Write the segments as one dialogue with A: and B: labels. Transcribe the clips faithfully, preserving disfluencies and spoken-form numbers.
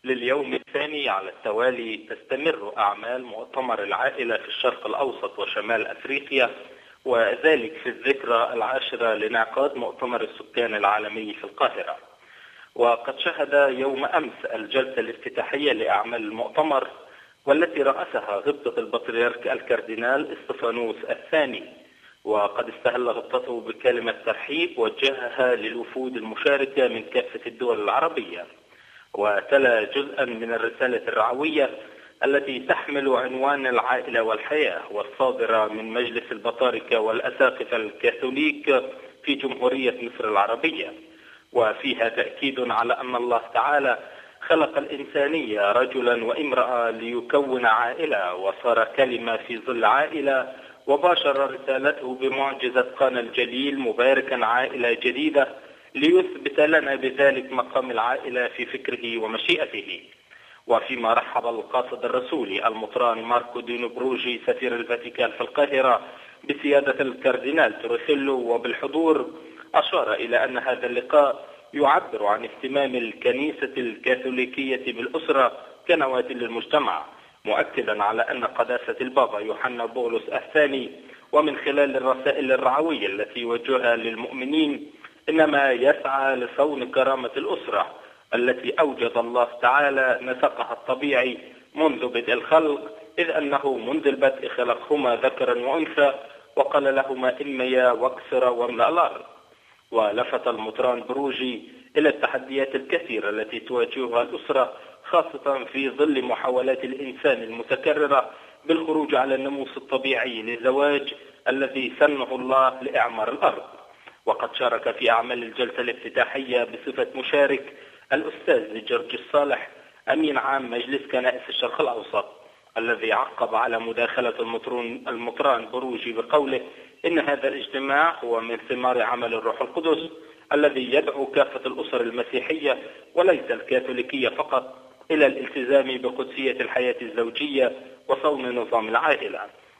A: لليوم الثاني على التوالي تستمر أعمال مؤتمر العائلة في الشرق الأوسط وشمال أفريقيا، وذلك في الذكرى العاشرة لانعقاد مؤتمر السكان العالمي في القاهرة. وقد شهد يوم أمس الجلسة الافتتاحية لأعمال المؤتمر، والتي رأسها غبطة البطريرك الكاردينال استفانوس الثاني، وقد استهل غبطته بكلمة ترحيب وجهها للوفود المشاركة من كافة الدول العربية، وتلا جزءا من الرسالة الرعوية التي تحمل عنوان العائلة والحياة، والصادرة من مجلس البطاركة والأساقفة الكاثوليك في جمهورية مصر العربية، وفيها تأكيد على أن الله تعالى خلق الإنسانية رجلا وامرأة ليكون عائلة، وصار كلمة في ظل عائلة، وباشر رسالته بمعجزة قانا الجليل مباركا عائلة جديدة ليثبت لنا بذلك مقام العائلة في فكره ومشيئته. وفيما رحب القاصد الرسولي المطران ماركو دينو بروجي سفير الفاتيكان في القاهرة بسيادة الكاردينال تروخيلو وبالحضور، أشار إلى أن هذا اللقاء يعبر عن اهتمام الكنيسة الكاثوليكية بالأسرة كنواة للمجتمع، مؤكدا على أن قداسة البابا يوحنا بولس الثاني ومن خلال الرسائل الرعوية التي يوجهها للمؤمنين إنما يسعى لصون كرامة الأسرة التي أوجد الله تعالى نسقها الطبيعي منذ بدء الخلق، إذ أنه منذ البدء خلقهما ذكرا وأنثى وقال لهما إنميا واكثرا واملأ الأرض. ولفت المطران بروجي إلى التحديات الكثيرة التي تواجهها الأسرة، خاصة في ظل محاولات الإنسان المتكررة بالخروج على الناموس الطبيعي للزواج الذي سنه الله لإعمار الأرض. وقد شارك في أعمال الجلسة الافتتاحية بصفة مشارك الأستاذ جورج الصالح أمين عام مجلس كنائس الشرق الأوسط، الذي عقب على مداخلة المطران بروجي بقوله إن هذا الاجتماع هو من ثمار عمل الروح القدس الذي يدعو كافة الأسر المسيحية وليس الكاثوليكية فقط إلى الالتزام بقدسية الحياة الزوجية وصون نظام العائلة.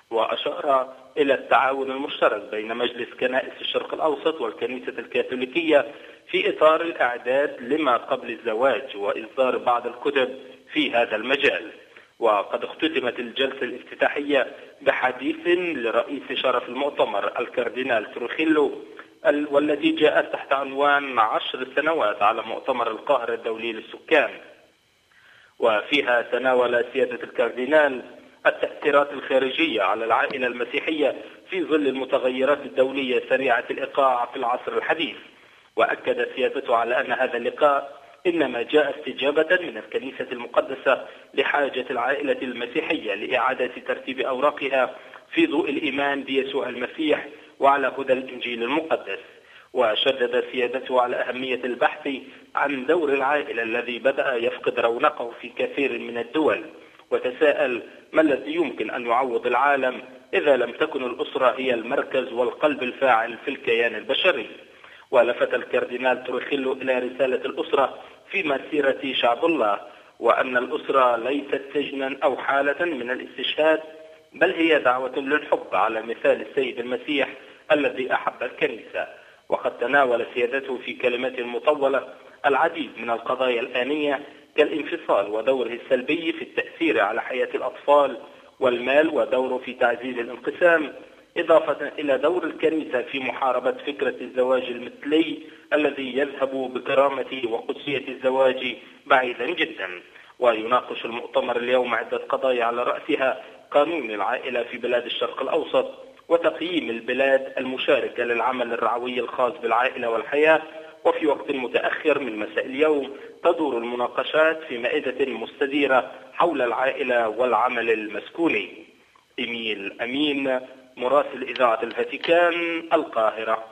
A: وأشار إلى التعاون المشترك بين مجلس كنائس الشرق الأوسط والكنيسة الكاثوليكية في إطار الإعداد لما قبل الزواج وإصدار بعض الكتب في هذا المجال. وقد اختتمت الجلسة الافتتاحية بحديث لرئيس شرف المؤتمر الكاردينال تروخيلو، والذي جاء تحت عنوان عشر سنوات على مؤتمر القاهرة الدولي للسكان، وفيها تناول سيادة الكاردينال التأثيرات الخارجية على العائلة المسيحية في ظل المتغيرات الدولية سريعة الإيقاع في العصر الحديث. وأكد سيادته على أن هذا اللقاء إنما جاء استجابة من الكنيسة المقدسة لحاجة العائلة المسيحية لإعادة ترتيب أوراقها في ضوء الإيمان بيسوع المسيح وعلى هدى الإنجيل المقدس. وشدد سيادته على أهمية البحث عن دور العائلة الذي بدأ يفقد رونقه في كثير من الدول، وتساءل ما الذي يمكن أن يعوض العالم إذا لم تكن الأسرة هي المركز والقلب الفاعل في الكيان البشري. ولفت الكاردينال تروخيلو إلى رسالة الأسرة في مسيرة شعب الله، وأن الأسرة ليست سجنا أو حالة من الاستشهاد، بل هي دعوة للحب على مثال السيد المسيح الذي أحب الكنيسة. وقد تناول سيادته في كلمات مطولة العديد من القضايا الآنية كالانفصال ودوره السلبي في التأثير على حياة الأطفال، والمال ودوره في تعزيز الانقسام، إضافة إلى دور الكنيسة في محاربة فكرة الزواج المثلي الذي يذهب بكرامة وقدسية الزواج بعيدا جدا. ويناقش المؤتمر اليوم عدة قضايا على رأسها قانون العائلة في بلاد الشرق الأوسط، وتقييم البلاد المشاركة للعمل الرعوي الخاص بالعائلة والحياة. وفي وقت متأخر من مساء اليوم تدور المناقشات في مائدة مستديرة حول العائلة والعمل المسكوني. إيميل أمين، مراسل إذاعة الفاتيكان، القاهرة.